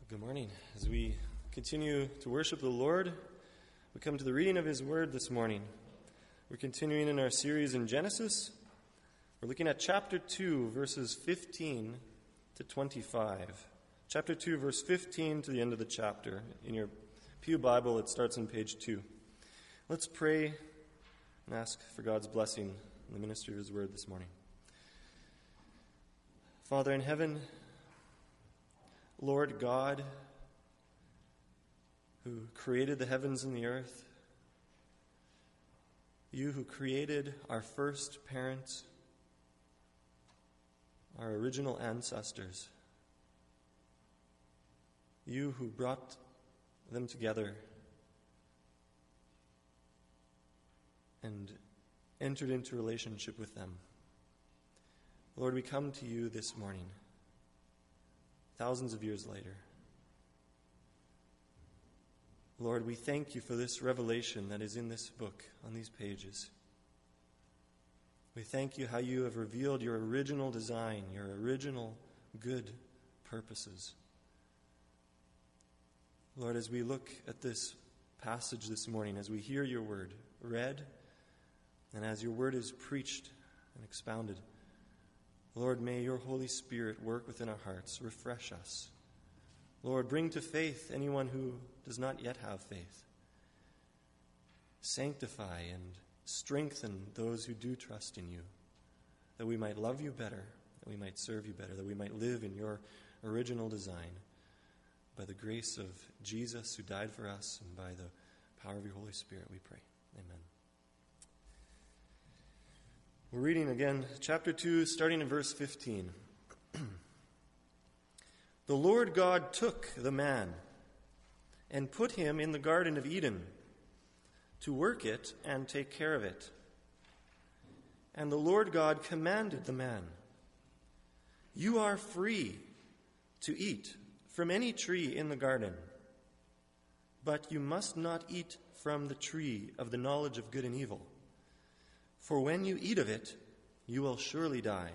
Good morning. As we continue to worship the Lord, we come to the reading of His Word this morning. We're continuing in our series in Genesis. We're looking at chapter 2, verses 15 to 25. Chapter 2, verse 15 to the end of the chapter. In your Pew Bible, it starts on page 2. Let's pray and ask for God's blessing in the ministry of His Word this morning. Father in heaven, Lord God, who created the heavens and the earth, you who created our first parents, our original ancestors, you who brought them together and entered into relationship with them. Lord, we come to you this morning, thousands of years later. Lord, we thank you for this revelation that is in this book, on these pages. We thank you how you have revealed your original design, your original good purposes. Lord, as we look at this passage this morning, as we hear your word read, and as your word is preached and expounded, Lord, may your Holy Spirit work within our hearts, refresh us. Lord, bring to faith anyone who does not yet have faith. Sanctify and strengthen those who do trust in you, that we might love you better, that we might serve you better, that we might live in your original design. By the grace of Jesus who died for us and by the power of your Holy Spirit, we pray. Amen. We're reading again, chapter 2, starting in verse 15. The Lord God took the man and put him in the Garden of Eden to work it and take care of it. And the Lord God commanded the man, "You are free to eat from any tree in the garden, but you must not eat from the tree of the knowledge of good and evil. For when you eat of it, you will surely die."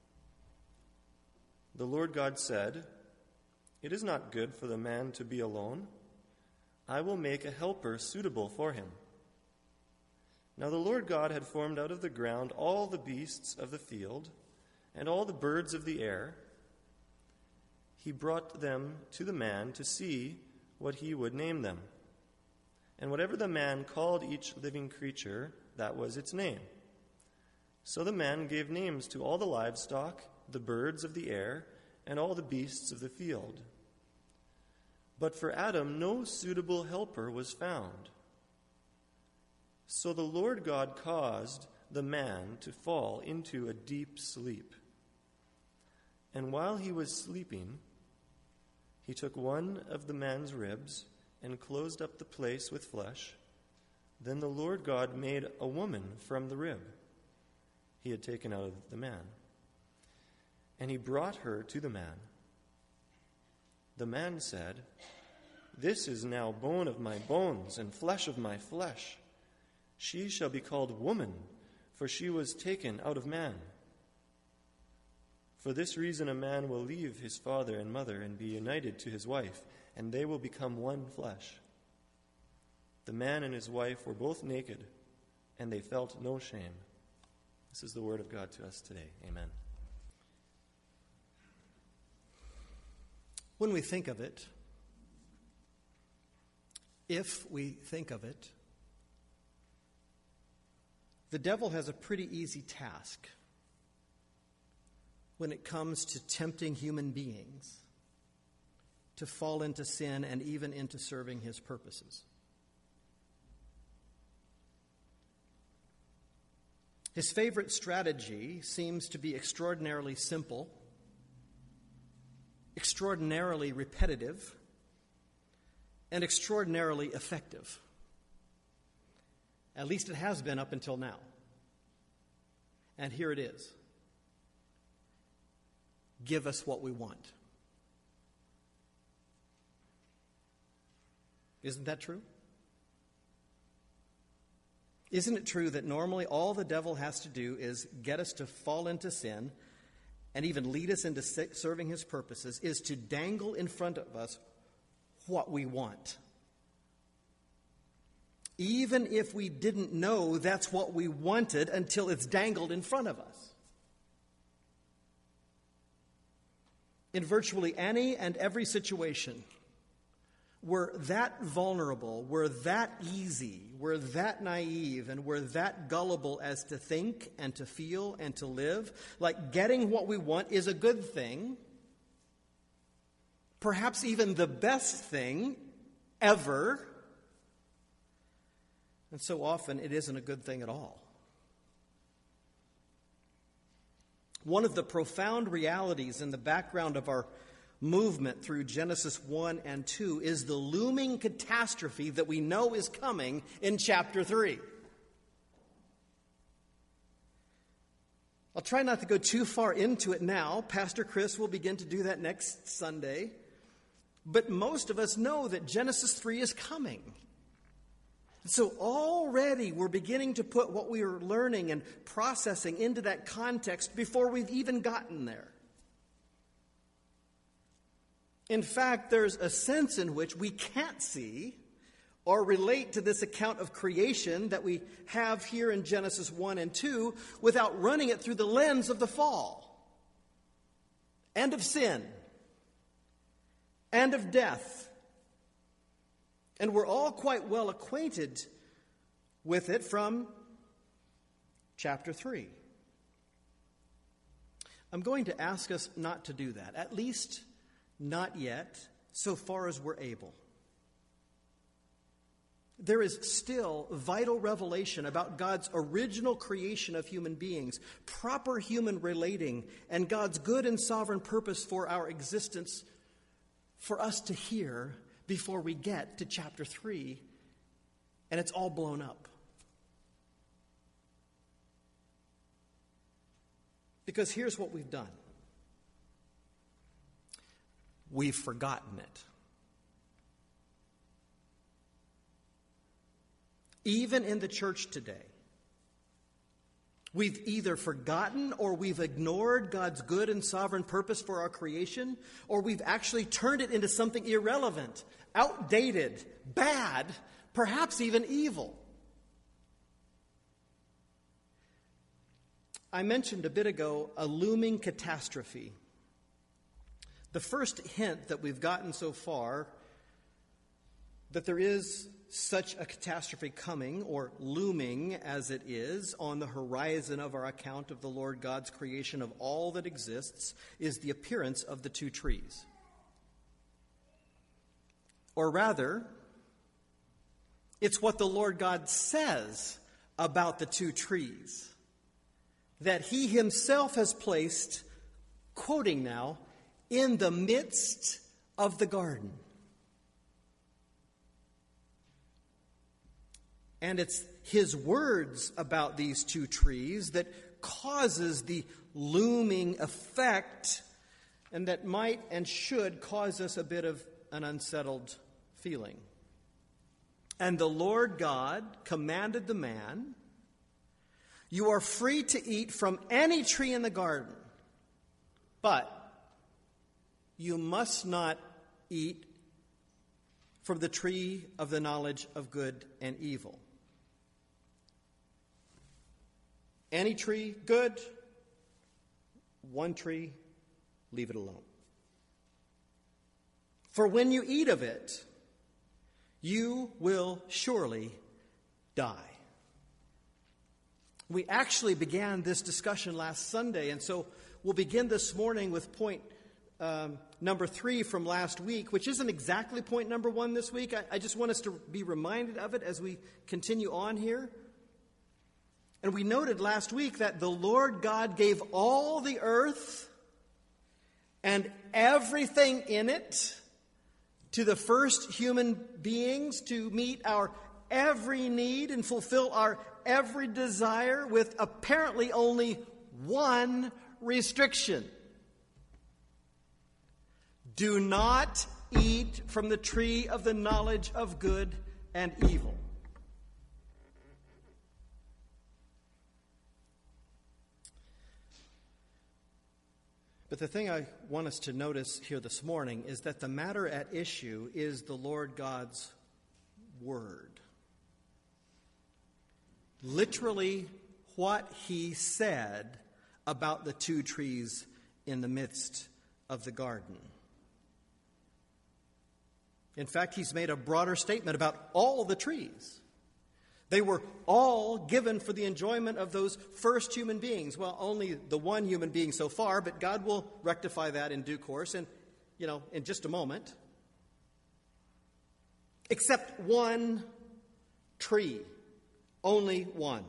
The Lord God said, "It is not good for the man to be alone. I will make a helper suitable for him." Now the Lord God had formed out of the ground all the beasts of the field and all the birds of the air. He brought them to the man to see what he would name them. And whatever the man called each living creature, that was its name. So the man gave names to all the livestock, the birds of the air, and all the beasts of the field. But for Adam no suitable helper was found. So the Lord God caused the man to fall into a deep sleep. And while he was sleeping, he took one of the man's ribs and closed up the place with flesh. Then the Lord God made a woman from the rib he had taken out of the man, and he brought her to the man. The man said, "This is now bone of my bones and flesh of my flesh. She shall be called woman, for she was taken out of man. For this reason a man will leave his father and mother and be united to his wife, and they will become one flesh." The man and his wife were both naked, and they felt no shame. This is the word of God to us today. Amen. When we think of it, if we think of it, the devil has a pretty easy task when it comes to tempting human beings to fall into sin and even into serving his purposes. His favorite strategy seems to be extraordinarily simple, extraordinarily repetitive, and extraordinarily effective. At least it has been up until now. And here it is. Give us what we want. Isn't that true? Isn't it true that normally all the devil has to do is get us to fall into sin and even lead us into serving his purposes, is to dangle in front of us what we want. Even if we didn't know that's what we wanted until it's dangled in front of us. In virtually any and every situation, we're that vulnerable, we're that easy, we're that naive, and we're that gullible as to think and to feel and to live. Like getting what we want is a good thing, perhaps even the best thing ever. And so often it isn't a good thing at all. One of the profound realities in the background of our movement through Genesis 1 and 2 is the looming catastrophe that we know is coming in chapter 3. I'll try not to go too far into it now. Pastor Chris will begin to do that next Sunday. But most of us know that Genesis 3 is coming. So already we're beginning to put what we are learning and processing into that context before we've even gotten there. In fact, there's a sense in which we can't see or relate to this account of creation that we have here in Genesis 1 and 2 without running it through the lens of the fall and of sin and of death. And we're all quite well acquainted with it from chapter 3. I'm going to ask us not to do that, at least not yet, so far as we're able. There is still vital revelation about God's original creation of human beings, proper human relating, and God's good and sovereign purpose for our existence for us to hear before we get to chapter 3, and it's all blown up. Because here's what we've done. We've forgotten it. Even in the church today, we've either forgotten or we've ignored God's good and sovereign purpose for our creation, or we've actually turned it into something irrelevant, outdated, bad, perhaps even evil. I mentioned a bit ago a looming catastrophe. The first hint that we've gotten so far that there is such a catastrophe coming, or looming as it is, on the horizon of our account of the Lord God's creation of all that exists, is the appearance of the two trees. Or rather, it's what the Lord God says about the two trees that he himself has placed, quoting now, in the midst of the garden. And it's his words about these two trees that causes the looming effect, and that might and should cause us a bit of an unsettled feeling. And the Lord God commanded the man, "You are free to eat from any tree in the garden, but you must not eat from the tree of the knowledge of good and evil." Any tree, good. One tree, leave it alone. For when you eat of it, you will surely die. We actually began this discussion last Sunday, and so we'll begin this morning with point number 3 from last week, which isn't exactly point number 1 this week. I just want us to be reminded of it as we continue on here. And we noted last week that the Lord God gave all the earth and everything in it to the first human beings to meet our every need and fulfill our every desire, with apparently only one restriction. Do not eat from the tree of the knowledge of good and evil. But the thing I want us to notice here this morning is that the matter at issue is the Lord God's word. Literally, what he said about the two trees in the midst of the garden. In fact, he's made a broader statement about all the trees. They were all given for the enjoyment of those first human beings. Well, only the one human being so far, but God will rectify that in due course and, in just a moment. Except one tree. Only one.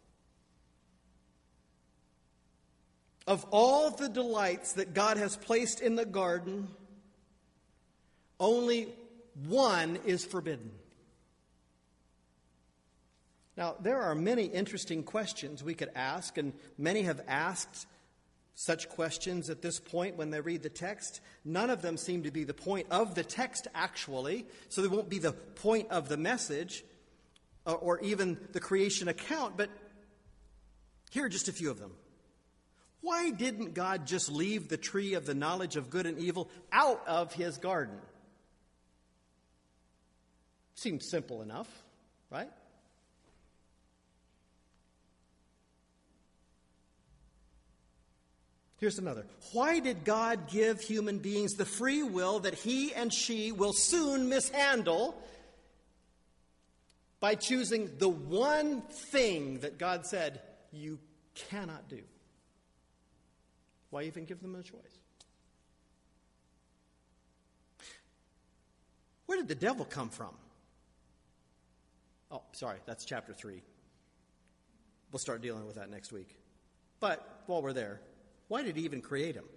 Of all the delights that God has placed in the garden, only one is forbidden. Now, there are many interesting questions we could ask, and many have asked such questions at this point when they read the text. None of them seem to be the point of the text, actually, so they won't be the point of the message or even the creation account, but here are just a few of them. Why didn't God just leave the tree of the knowledge of good and evil out of his garden? Seems simple enough, right? Here's another. Why did God give human beings the free will that he and she will soon mishandle by choosing the one thing that God said you cannot do? Why even give them a choice? Where did the devil come from? Oh, sorry, that's chapter 3. We'll start dealing with that next week. But while we're there, why did he even create him?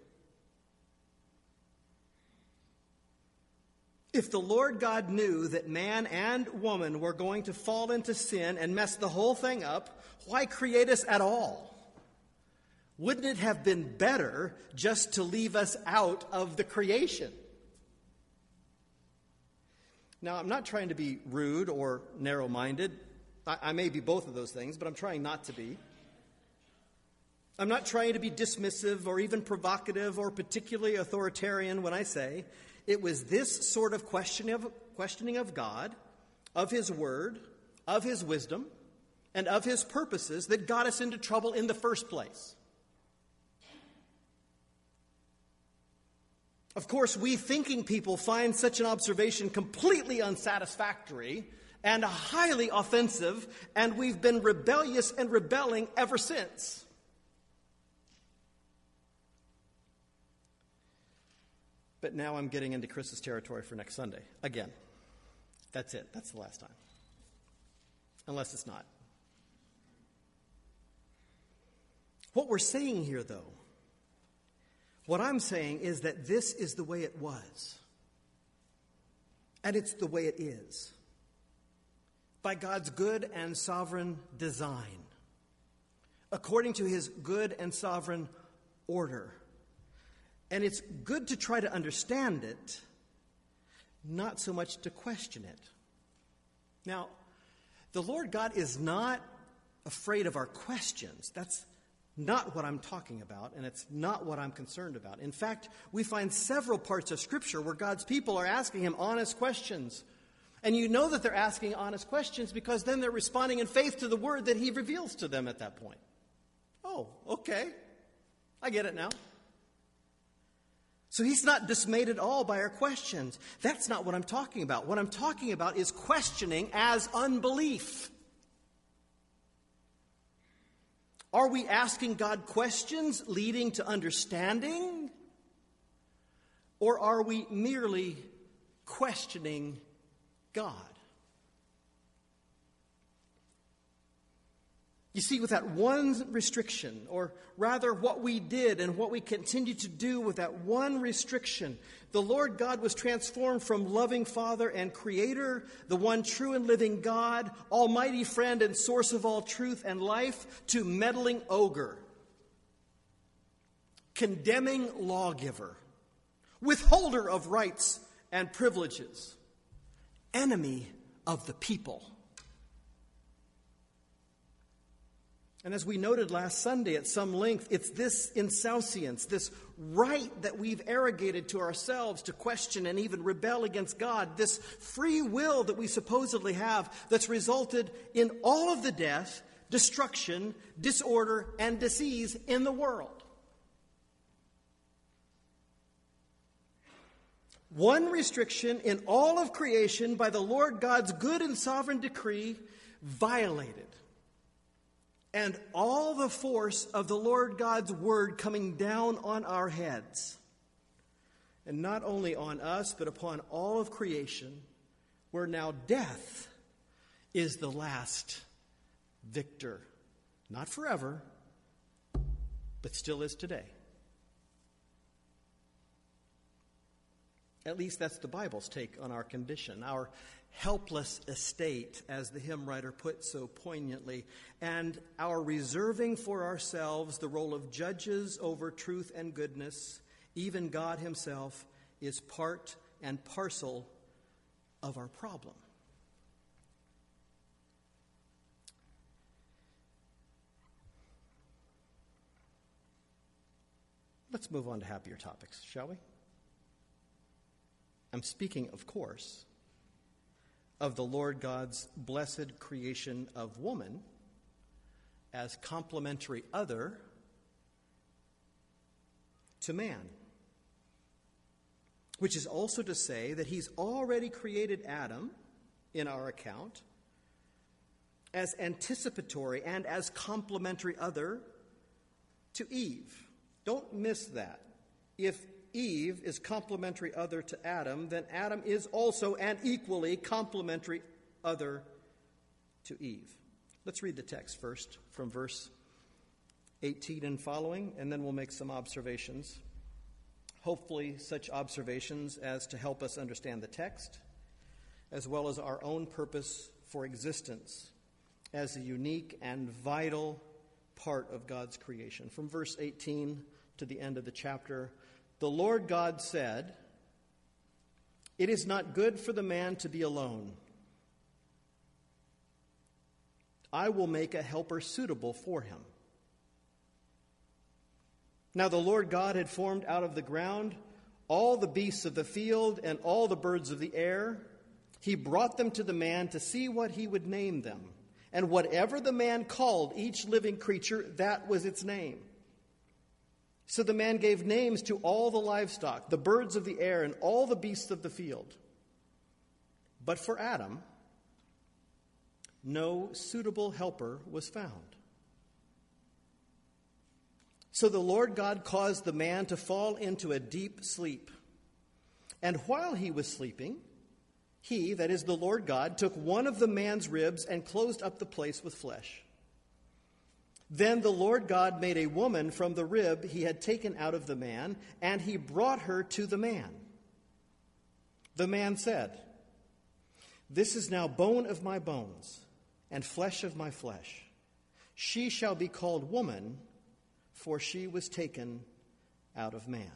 If the Lord God knew that man and woman were going to fall into sin and mess the whole thing up, why create us at all? Wouldn't it have been better just to leave us out of the creation? Now, I'm not trying to be rude or narrow-minded. I may be both of those things, but I'm trying not to be. I'm not trying to be dismissive or even provocative or particularly authoritarian when I say it was this sort of questioning of God, of his word, of his wisdom, and of his purposes that got us into trouble in the first place. Of course, we thinking people find such an observation completely unsatisfactory and highly offensive, and we've been rebellious and rebelling ever since. But now I'm getting into Chris's territory for next Sunday. Again, that's it. That's the last time. Unless it's not. What we're saying here, though, what I'm saying is that this is the way it was. And it's the way it is. By God's good and sovereign design. According to his good and sovereign order. And it's good to try to understand it, not so much to question it. Now, the Lord God is not afraid of our questions. That's not what I'm talking about, and it's not what I'm concerned about. In fact, we find several parts of Scripture where God's people are asking him honest questions. And you know that they're asking honest questions because then they're responding in faith to the word that he reveals to them at that point. Oh, okay. I get it now. So he's not dismayed at all by our questions. That's not what I'm talking about. What I'm talking about is questioning as unbelief. Are we asking God questions leading to understanding? Or are we merely questioning God? You see, with that one restriction, or rather what we did and what we continue to do with that one restriction, the Lord God was transformed from loving Father and Creator, the one true and living God, almighty friend and source of all truth and life, to meddling ogre, condemning lawgiver, withholder of rights and privileges, enemy of the people. And as we noted last Sunday at some length, it's this insouciance, this right that we've arrogated to ourselves to question and even rebel against God, this free will that we supposedly have that's resulted in all of the death, destruction, disorder, and disease in the world. One restriction in all of creation by the Lord God's good and sovereign decree violated. And all the force of the Lord God's word coming down on our heads. And not only on us, but upon all of creation, where now death is the last victor. Not forever, but still is today. At least that's the Bible's take on our condition, our helpless estate, as the hymn writer put so poignantly, and our reserving for ourselves the role of judges over truth and goodness, even God himself, is part and parcel of our problem. Let's move on to happier topics, shall we? I'm speaking, of course, of the Lord God's blessed creation of woman as complementary other to man. Which is also to say that he's already created Adam, in our account, as anticipatory and as complementary other to Eve. Don't miss that. If Eve is complementary other to Adam, then Adam is also an equally complementary other to Eve. Let's read the text first from verse 18 and following, and then we'll make some observations. Hopefully such observations as to help us understand the text, as well as our own purpose for existence as a unique and vital part of God's creation. From verse 18 to the end of the chapter, the Lord God said, "It is not good for the man to be alone. I will make a helper suitable for him." Now the Lord God had formed out of the ground all the beasts of the field and all the birds of the air. He brought them to the man to see what he would name them. And whatever the man called each living creature, that was its name. So the man gave names to all the livestock, the birds of the air, and all the beasts of the field. But for Adam, no suitable helper was found. So the Lord God caused the man to fall into a deep sleep. And while he was sleeping, he, that is the Lord God, took one of the man's ribs and closed up the place with flesh. Then the Lord God made a woman from the rib he had taken out of the man, and he brought her to the man. The man said, "This is now bone of my bones and flesh of my flesh. She shall be called woman, for she was taken out of man.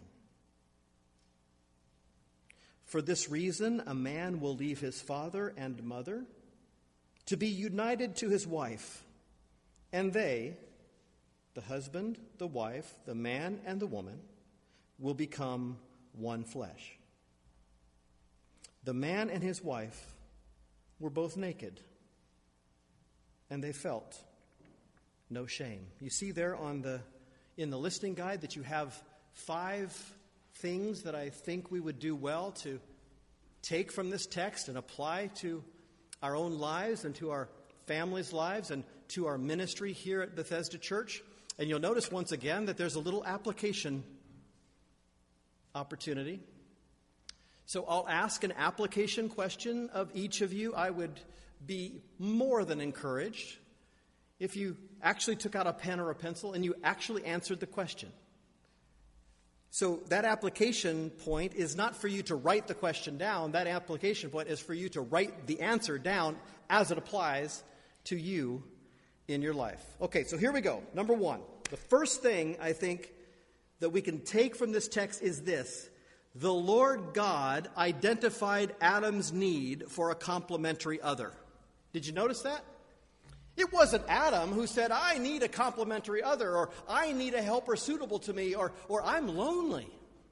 For this reason, a man will leave his father and mother to be united to his wife, and they, the husband, the wife, the man, and the woman, will become one flesh. The man and his wife were both naked, and they felt no shame." You see there in the listening guide that you have 5 things that I think we would do well to take from this text and apply to our own lives and to our families' lives and to our ministry here at Bethesda Church. And you'll notice once again that there's a little application opportunity. So I'll ask an application question of each of you. I would be more than encouraged if you actually took out a pen or a pencil and you actually answered the question. So that application point is not for you to write the question down. That application point is for you to write the answer down as it applies to you in your life. Okay, so here we go. Number 1. The first thing I think that we can take from this text is this. The Lord God identified Adam's need for a complementary other. Did you notice that? It wasn't Adam who said, I need a complementary other, or I need a helper suitable to me, or I'm lonely.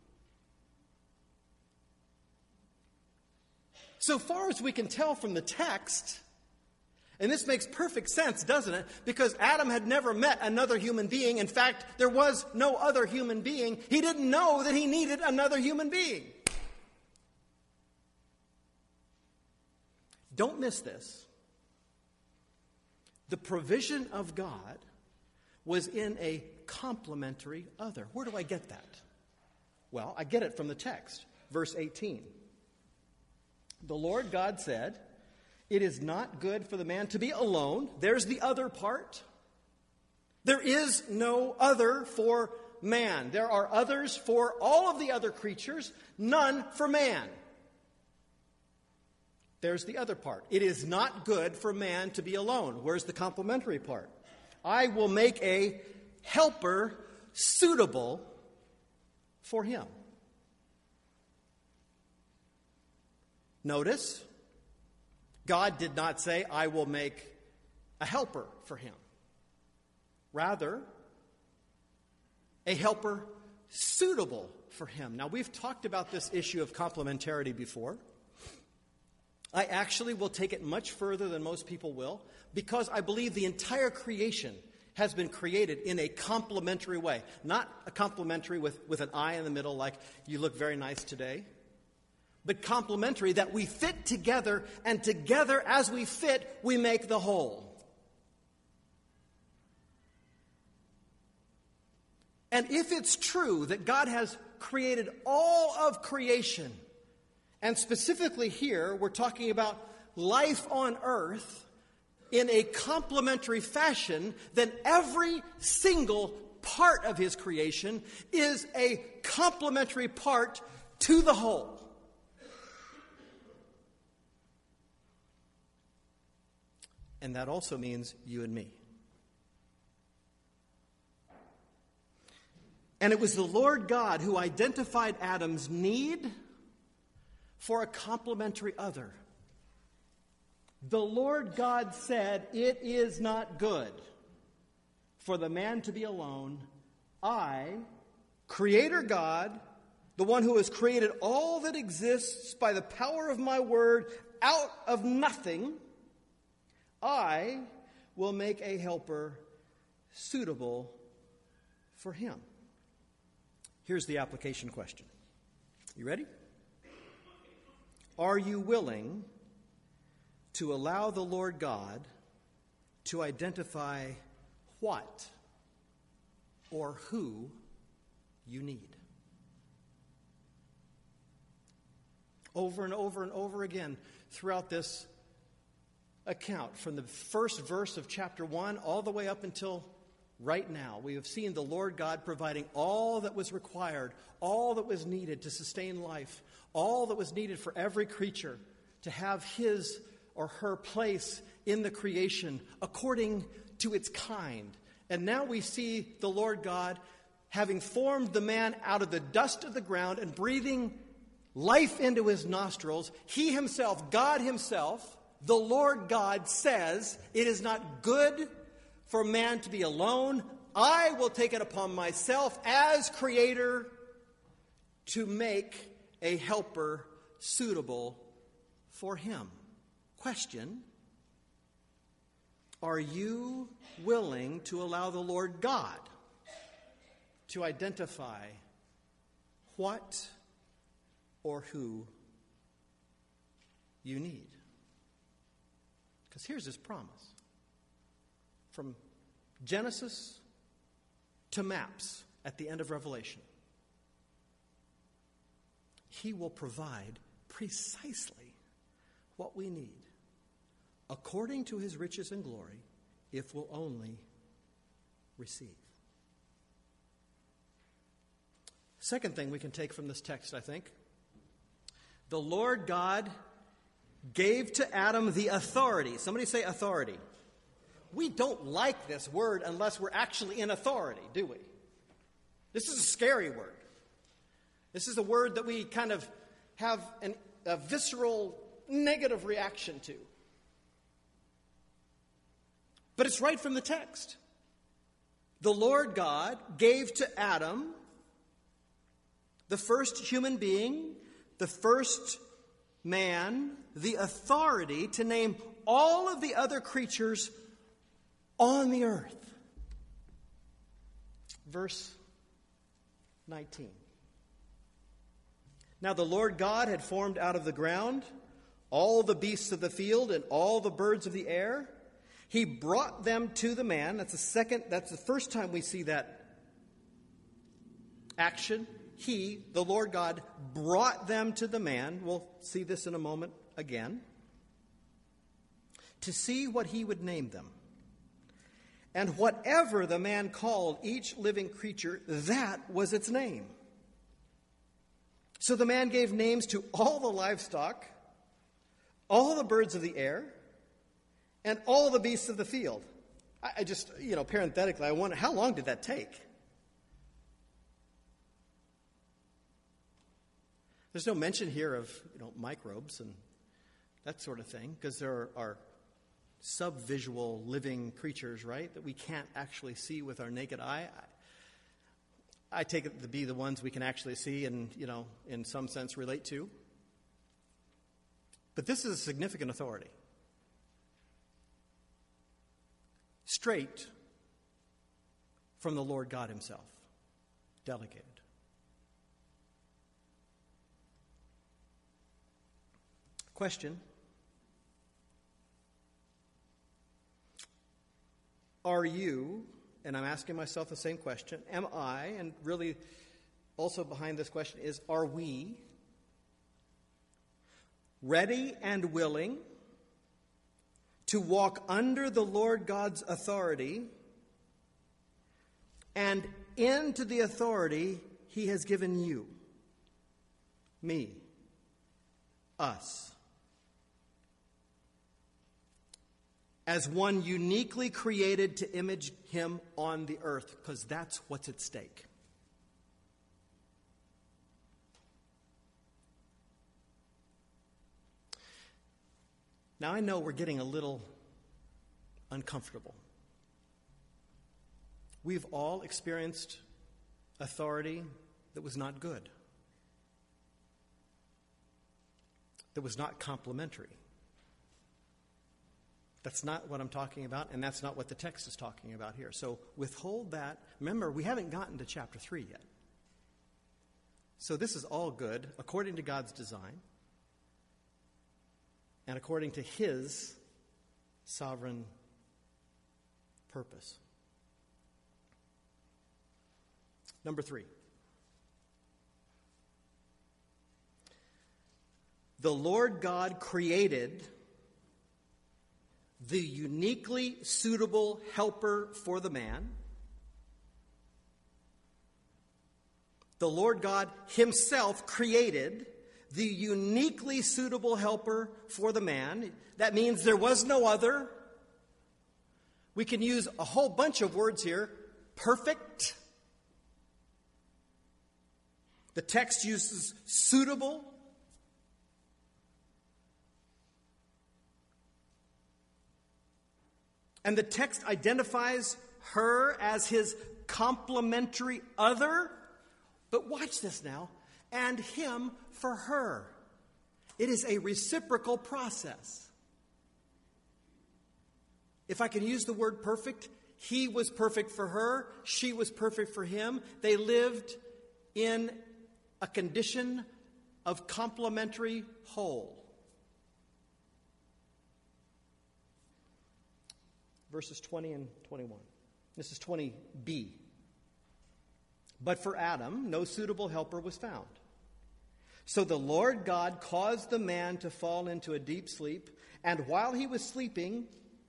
So far as we can tell from the text, and this makes perfect sense, doesn't it? Because Adam had never met another human being. In fact, there was no other human being. He didn't know that he needed another human being. Don't miss this. The provision of God was in a complementary other. Where do I get that? Well, I get it from the text. Verse 18. The Lord God said, it is not good for the man to be alone. There's the other part. There is no other for man. There are others for all of the other creatures, none for man. There's the other part. It is not good for man to be alone. Where's the complementary part? I will make a helper suitable for him. Notice, God did not say, I will make a helper for him. Rather, a helper suitable for him. Now, we've talked about this issue of complementarity before. I actually will take it much further than most people will, because I believe the entire creation has been created in a complementary way. Not a complementary with an I in the middle like you look very nice today, but complementary that we fit together, and together as we fit, we make the whole. And if it's true that God has created all of creation, and specifically here, we're talking about life on earth in a complementary fashion, then every single part of his creation is a complementary part to the whole. And that also means you and me. And it was the Lord God who identified Adam's need for a complementary other. The Lord God said, it is not good for the man to be alone. I, Creator God, the one who has created all that exists by the power of my word out of nothing, I will make a helper suitable for him. Here's the application question. You ready? Are you willing to allow the Lord God to identify what or who you need? Over and over and over again throughout this account, from the first verse of chapter 1 all the way up until right now, we have seen the Lord God providing all that was required, all that was needed to sustain life, all that was needed for every creature to have his or her place in the creation according to its kind. And now we see the Lord God having formed the man out of the dust of the ground and breathing life into his nostrils. He himself, God himself, the Lord God says, it is not good for man to be alone. I will take it upon myself as creator to make a helper suitable for him. Question: are you willing to allow the Lord God to identify what or who you need? Because here's his promise. From Genesis to maps at the end of Revelation, he will provide precisely what we need, according to his riches and glory, if we'll only receive. Second thing we can take from this text, I think, the Lord God gave to Adam the authority. Somebody say authority. We don't like this word unless we're actually in authority, do we? This is a scary word. This is a word that we kind of have a visceral negative reaction to. But it's right from the text. The Lord God gave to Adam, the first human being, the first man, the authority to name all of the other creatures on the earth. Verse 19. Now the Lord God had formed out of the ground all the beasts of the field and all the birds of the air. He brought them to the man. That's the first time we see that action. He, the Lord God, brought them to the man. We'll see this in a moment again. To see what he would name them. And whatever the man called each living creature, that was its name. So the man gave names to all the livestock, all the birds of the air, and all the beasts of the field. I just, parenthetically, I wonder, how long did that take? There's no mention here of, microbes and that sort of thing, because there are sub-visual living creatures, right, that we can't actually see with our naked eye. I take it to be the ones we can actually see and, in some sense relate to. But this is a significant authority. Straight from the Lord God himself, delegated. Question. Are you, and I'm asking myself the same question, am I, and really also behind this question is, are we ready and willing to walk under the Lord God's authority and into the authority he has given you, me, us, as one uniquely created to image him on the earth, because that's what's at stake. Now I know we're getting a little uncomfortable. We've all experienced authority that was not good, that was not complimentary. That's not what I'm talking about, and that's not what the text is talking about here. So withhold that. Remember, we haven't gotten to chapter 3 yet. So this is all good according to God's design and according to his sovereign purpose. Number 3. The Lord God created the uniquely suitable helper for the man. The Lord God himself created the uniquely suitable helper for the man. That means there was no other. We can use a whole bunch of words here. Perfect. The text uses suitable. And the text identifies her as his complementary other. But watch this now. And him for her. It is a reciprocal process. If I can use the word perfect, he was perfect for her. She was perfect for him. They lived in a condition of complementary whole. Verses 20 and 21. This is 20b. But for Adam, no suitable helper was found. So the Lord God caused the man to fall into a deep sleep, and while he was sleeping,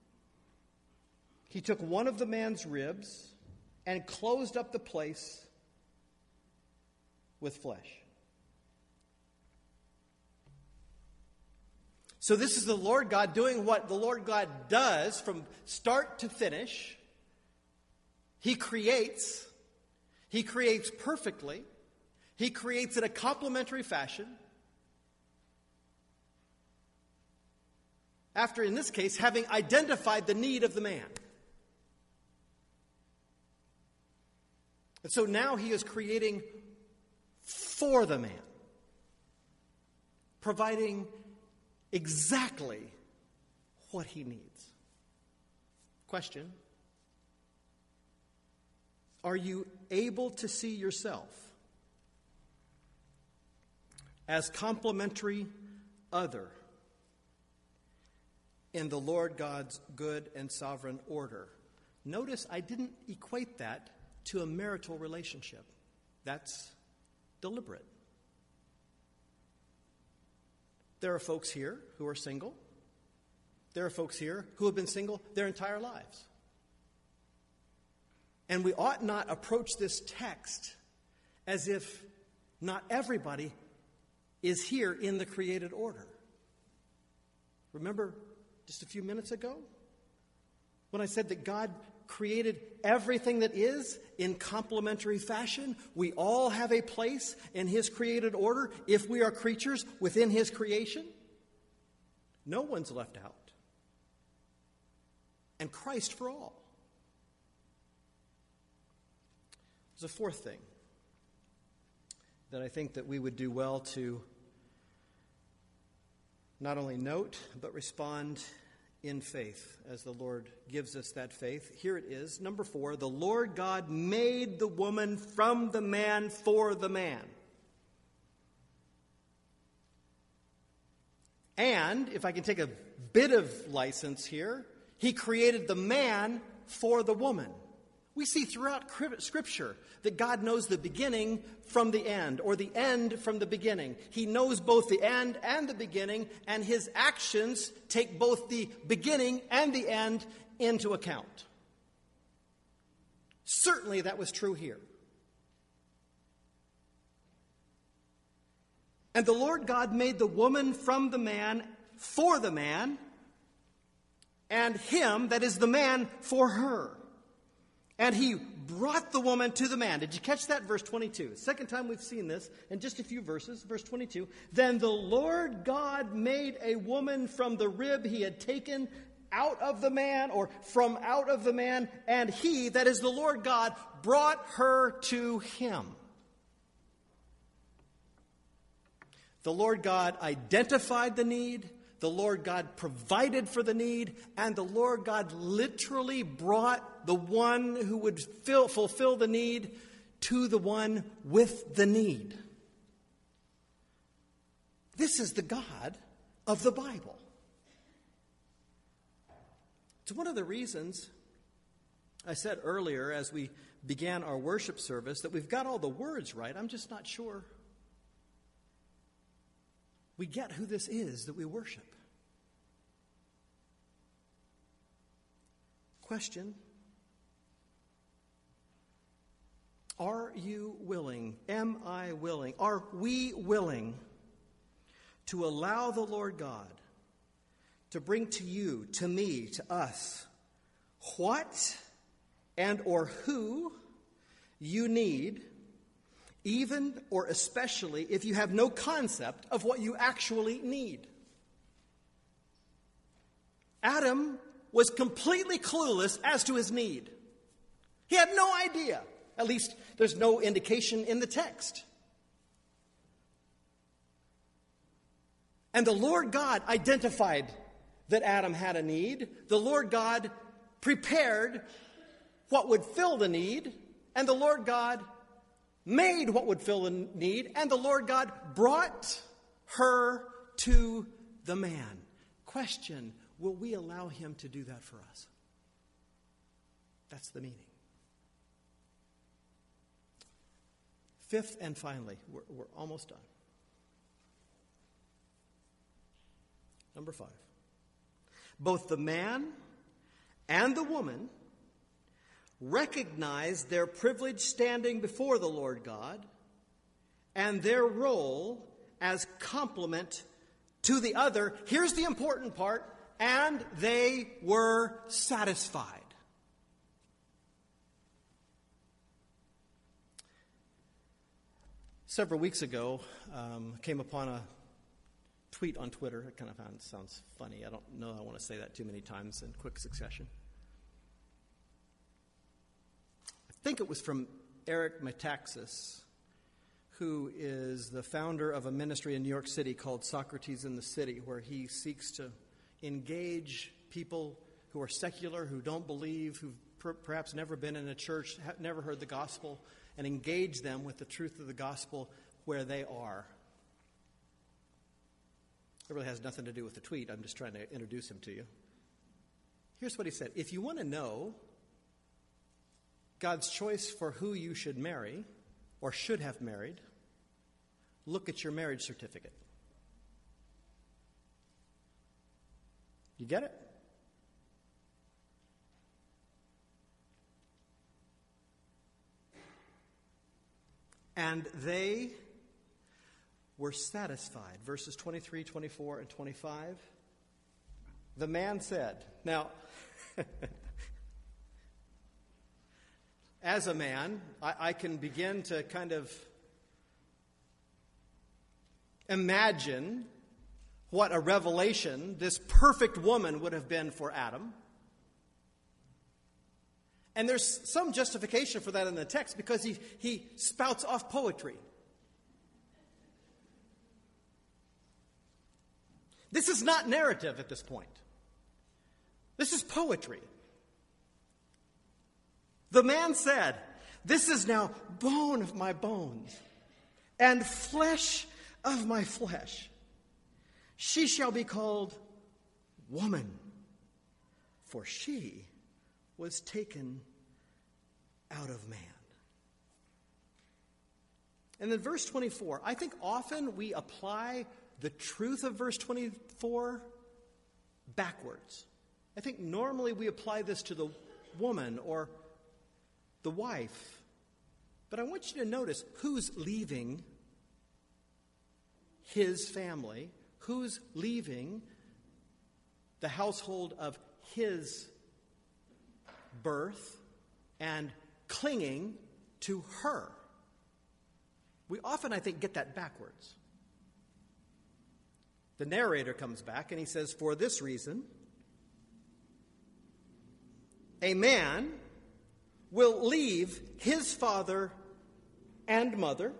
he took one of the man's ribs and closed up the place with flesh. So this is the Lord God doing what the Lord God does from start to finish. He creates perfectly. He creates in a complementary fashion. After, in this case, having identified the need of the man. And so now he is creating for the man, providing exactly what he needs. Question: are you able to see yourself as complementary other in the Lord God's good and sovereign order? Notice I didn't equate that to a marital relationship. That's deliberate. There are folks here who are single. There are folks here who have been single their entire lives. And we ought not approach this text as if not everybody is here in the created order. Remember just a few minutes ago when I said that God created everything that is in complementary fashion? We all have a place in his created order if we are creatures within his creation. No one's left out. And Christ for all. There's a fourth thing that I think that we would do well to not only note, but respond in faith as the Lord gives us that faith. Here it is. Number 4, the Lord God made the woman from the man for the man. And, if I can take a bit of license here, he created the man for the woman. We see throughout Scripture that God knows the beginning from the end, or the end from the beginning. He knows both the end and the beginning, and his actions take both the beginning and the end into account. Certainly that was true here. And the Lord God made the woman from the man for the man, and him, that is the man, for her. And he brought the woman to the man. Did you catch that? Verse 22. Second time we've seen this in just a few verses. Verse 22. Then the Lord God made a woman from the rib he had taken out of the man, or from out of the man, and he, that is the Lord God, brought her to him. The Lord God identified the need. The Lord God provided for the need, and the Lord God literally brought the one who would fulfill the need to the one with the need. This is the God of the Bible. It's one of the reasons I said earlier as we began our worship service that we've got all the words right. I'm just not sure we get who this is that we worship. Question: are you willing? Am I willing? Are we willing to allow the Lord God to bring to you, to me, to us, what and or who you need, even or especially if you have no concept of what you actually need? Adam was completely clueless as to his need. He had no idea. At least there's no indication in the text. And the Lord God identified that Adam had a need. The Lord God prepared what would fill the need. And the Lord God made what would fill the need. And the Lord God brought her to the man. Question: will we allow him to do that for us? That's the meaning. Fifth and finally, we're almost done. Number 5. Both the man and the woman recognize their privileged standing before the Lord God and their role as complement to the other. Here's the important part: and they were satisfied. Several weeks ago, came upon a tweet on Twitter. It kind of sounds funny. I don't know I want to say that too many times in quick succession. I think it was from Eric Metaxas, who is the founder of a ministry in New York City called Socrates in the City, where he seeks to engage people who are secular, who don't believe, who've perhaps never been in a church, have never heard the gospel, and engage them with the truth of the gospel where they are. It really has nothing to do with the tweet. I'm just trying to introduce him to you. Here's what he said. If you want to know God's choice for who you should marry or should have married, look at your marriage certificate. You get it? And they were satisfied. Verses 23, 24, and 25. The man said, now, as a man, I can begin to kind of imagine what a revelation this perfect woman would have been for Adam. And there's some justification for that in the text because he spouts off poetry. This is not narrative at this point. This is poetry. The man said, "This is now bone of my bones and flesh of my flesh. She shall be called woman, for she was taken out of man." And then verse 24, I think often we apply the truth of verse 24 backwards. I think normally we apply this to the woman or the wife. But I want you to notice who's leaving his family, who's leaving the household of his birth and clinging to her. We often, I think, get that backwards. The narrator comes back and he says, "For this reason, a man will leave his father and mother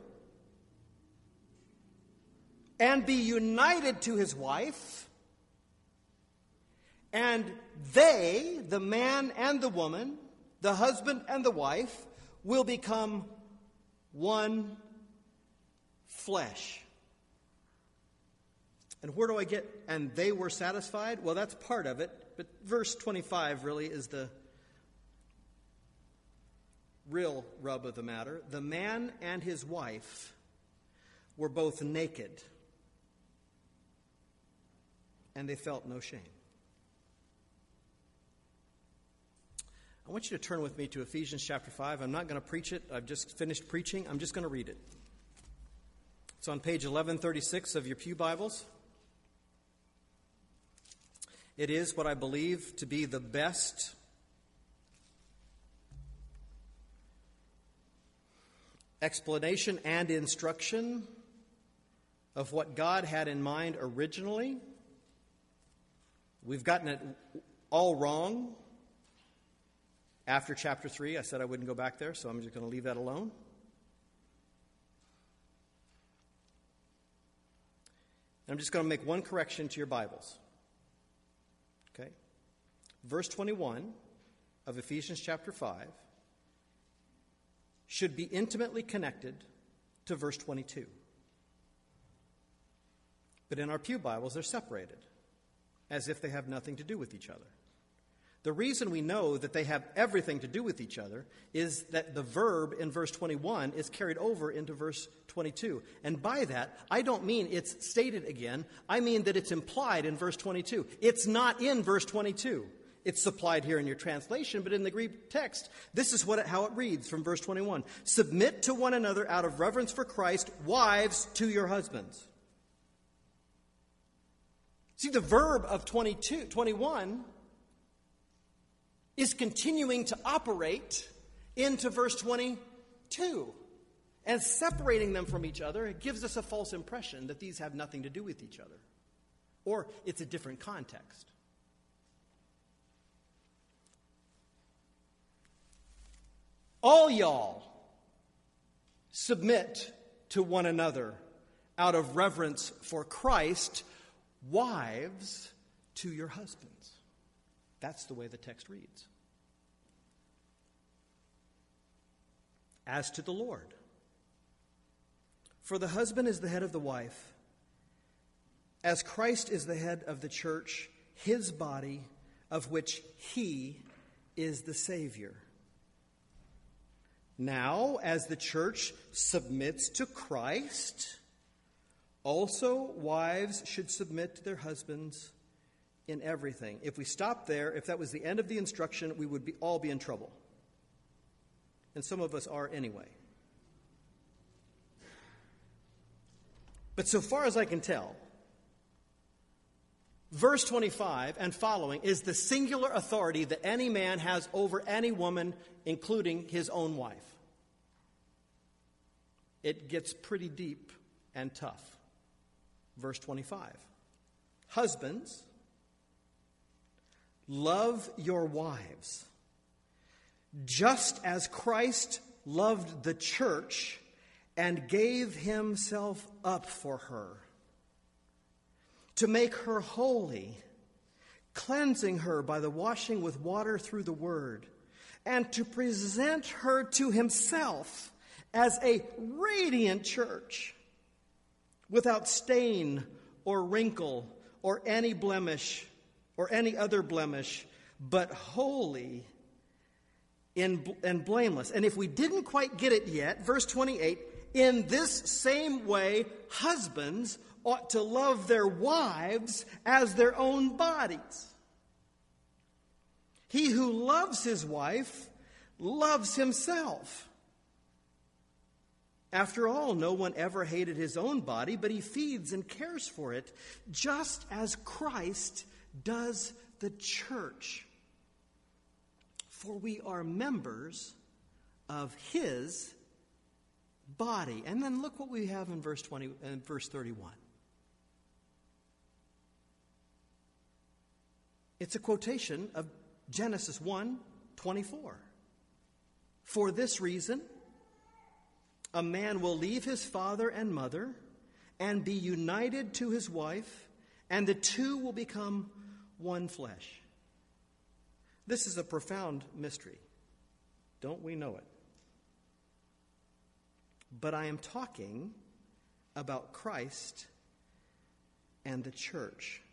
and be united to his wife, and they, the man and the woman, the husband and the wife, will become one flesh." And where do I get, and they were satisfied? Well, that's part of it, but verse 25 really is the real rub of the matter. The man and his wife were both naked, and they felt no shame. I want you to turn with me to Ephesians chapter 5. I'm not going to preach it. I've just finished preaching. I'm just going to read it. It's on page 1136 of your pew Bibles. It is what I believe to be the best explanation and instruction of what God had in mind originally. We've gotten it all wrong after chapter 3. I said I wouldn't go back there, so I'm just going to leave that alone. I'm just going to make one correction to your Bibles. Okay? Verse 21 of Ephesians chapter 5 should be intimately connected to verse 22. But in our pew Bibles, they're separated, as if they have nothing to do with each other. The reason we know that they have everything to do with each other is that the verb in verse 21 is carried over into verse 22. And by that, I don't mean it's stated again. I mean that it's implied in verse 22. It's not in verse 22. It's supplied here in your translation, but in the Greek text, this is how it reads from verse 21. "Submit to one another out of reverence for Christ, wives to your husbands." See, the verb of 21 is continuing to operate into verse 22. And separating them from each other, it gives us a false impression that these have nothing to do with each other. Or it's a different context. All y'all Submit to one another out of reverence for Christ. Wives, to your husbands. That's the way the text reads. As to the Lord, for the husband is the head of the wife, as Christ is the head of the church, his body, of which he is the Savior. Now, as the church submits to Christ, also wives should submit to their husbands in everything. If we stopped there, if that was the end of the instruction, we would all be in trouble. And some of us are anyway. But so far as I can tell, verse 25 and following is the singular authority that any man has over any woman, including his own wife. It gets pretty deep and tough. Verse 25. Husbands, love your wives, just as Christ loved the church and gave himself up for her, to make her holy, cleansing her by the washing with water through the word, and to present her to himself as a radiant church, without stain or wrinkle or any blemish or any other blemish, but holy and blameless. And if we didn't quite get it yet, verse 28, in this same way, husbands ought to love their wives as their own bodies. He who loves his wife loves himself. After all, no one ever hated his own body, but he feeds and cares for it, just as Christ does the church. For we are members of his body. And then look what we have in verse 20 and verse 31. It's a quotation of Genesis 1:24. For this reason, a man will leave his father and mother and be united to his wife, and the two will become one flesh. This is a profound mystery. Don't we know it? But I am talking about Christ and the church.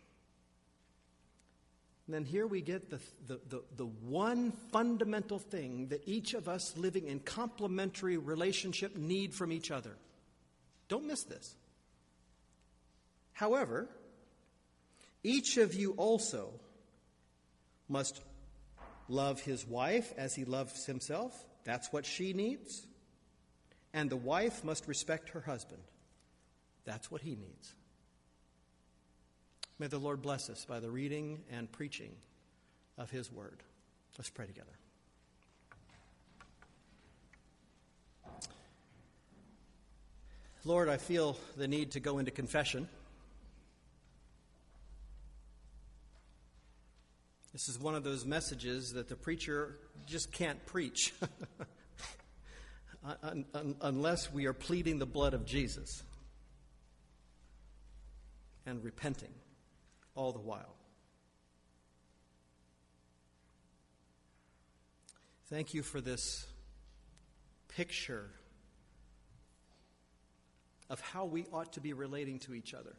And then here we get the one fundamental thing that each of us living in complementary relationship need from each other. Don't miss this. However, each of you also must love his wife as he loves himself. That's what she needs. And the wife must respect her husband. That's what he needs. May the Lord bless us by the reading and preaching of his word. Let's pray together. Lord, I feel the need to go into confession. This is one of those messages that the preacher just can't preach unless we are pleading the blood of Jesus and repenting all the while. Thank you for this picture of how we ought to be relating to each other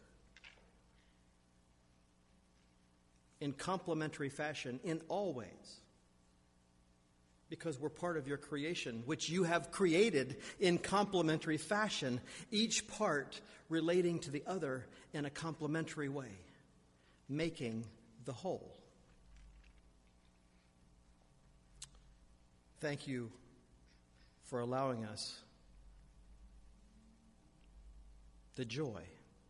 in complementary fashion in all ways, because we're part of your creation, which you have created in complementary fashion, each part relating to the other in a complementary way, making the whole. Thank you for allowing us the joy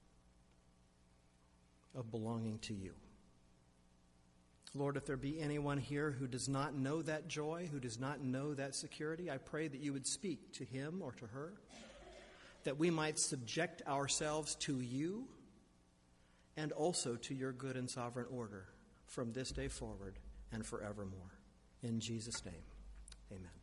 of belonging to you. Lord, if there be anyone here who does not know that joy, who does not know that security, I pray that you would speak to him or to her, that we might subject ourselves to you and also to your good and sovereign order from this day forward and forevermore. In Jesus' name, amen.